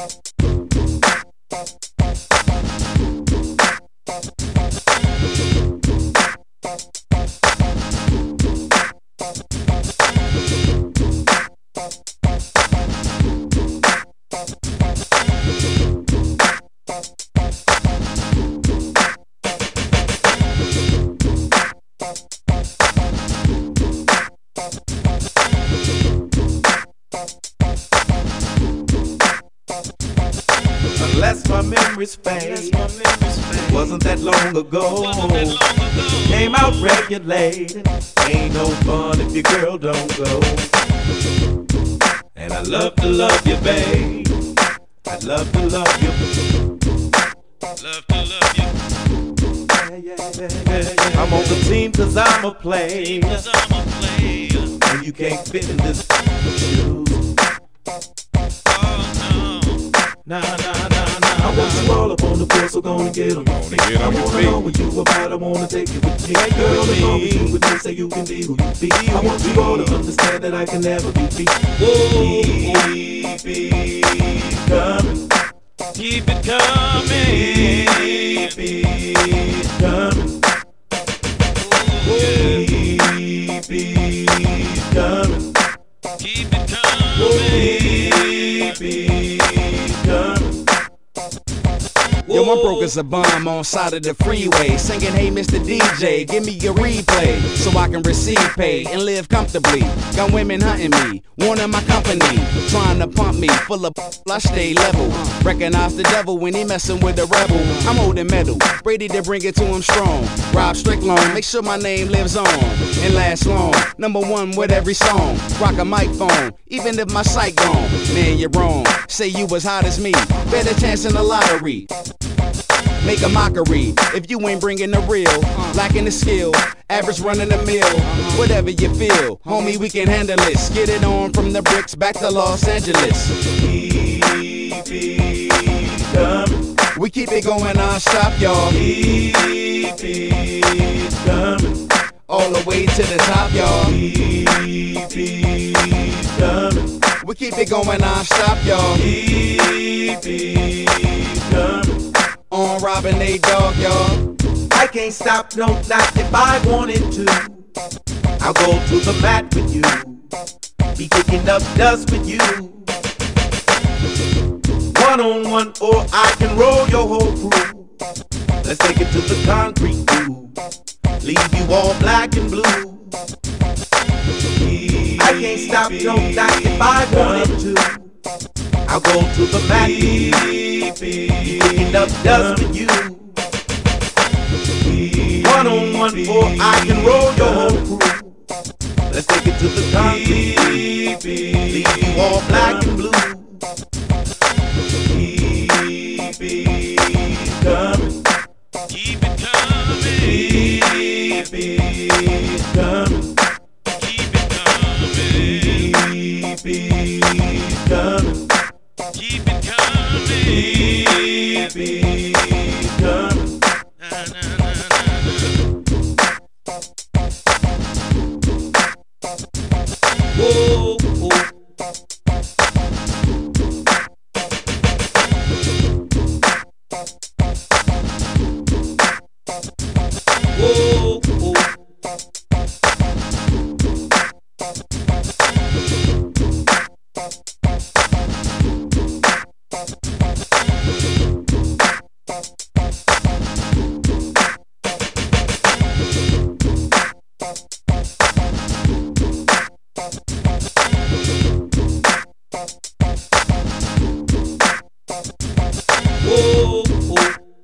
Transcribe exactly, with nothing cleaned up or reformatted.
Unless my memories fade, it wasn't that long ago. Came out regulated, ain't no fun if your girl don't go. And I love to love you, babe. I love to love you. Love to love you. Yeah, yeah, yeah, yeah, yeah. I'm on the team cause I'm a player. And you can't fit in this shoes. Nah, nah, nah, nah. I want you all up on the floor, so gonna get on your feet. I wanna know what you about, I wanna take you with me. Hey girl, as long as you with me, say you can be who you be. I want you all to understand that I can never be beat. Keep it coming. Keep it coming. Keep it coming. Keep it coming. Keep it coming. Keep it coming. Yo, I'm broke as a bomb on side of the freeway, singing, hey, Mister D J, give me your replay, so I can receive pay and live comfortably. Got women hunting me, wanting my company, trying to pump me, full of I stay level. Recognize the devil when he messing with a rebel. I'm holding metal, ready to bring it to him strong. Rob Strickland, make sure my name lives on and lasts long. Number one with every song, rock a mic phone, even if my sight gone. Man, you're wrong, say you as hot as me, better chance in the lottery. Make a mockery if you ain't bringing the real, lacking the skill, average running the mill. Whatever you feel, homie, we can handle this. Get it on from the bricks back to Los Angeles. Keep it coming. We keep it going non-stop, y'all. Keep it coming. All the way to the top, y'all. Keep it coming. We keep it going non-stop, y'all. Keep it coming. On Robin A. Dog, y'all. I can't stop, no, not if I wanted to. I'll go to the mat with you, be kicking up dust with you. One on one, or I can roll your whole crew. Let's take it to the concrete groove, leave you all black and blue. I can't stop, no, not if I wanted to. I'll go to the mat, be kicking up dust with you. One on one, or I can roll your whole crew. Let's take it to the concrete, leave you all black and blue.